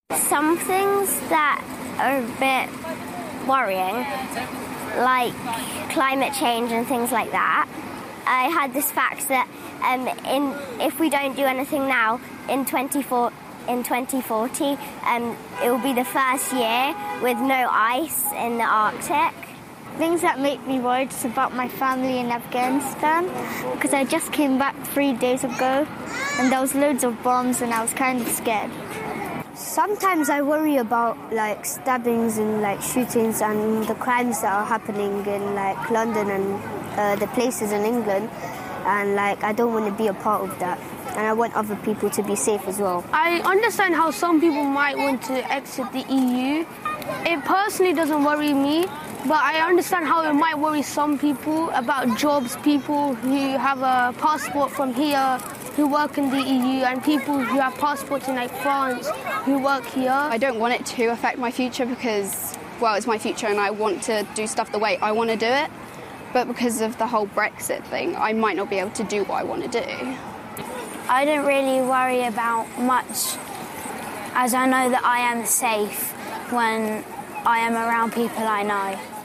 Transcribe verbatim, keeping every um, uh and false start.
Some things that are a bit worrying, like climate change and things like that. I had this fact that um, in if we don't do anything now, in twenty-four in twenty forty, um, it will be the first year with no ice in the Arctic. Things that make me worried is about my family in Afghanistan, because I just came back three days ago and there was loads of bombs and I was kind of scared. Sometimes I worry about like stabbings and like shootings and the crimes that are happening in like London and uh, the places in England, and like I don't want to be a part of that, and I want other people to be safe as well. I understand how some people might want to exit the E U. It personally doesn't worry me, but I understand how it might worry some people about jobs, people who have a passport from here, who work in the E U, and people who have passports in like France, who work here. I don't want it to affect my future because, well, it's my future and I want to do stuff the way I want to do it. But because of the whole Brexit thing, I might not be able to do what I want to do. I don't really worry about much, as I know that I am safe when I am around people I know.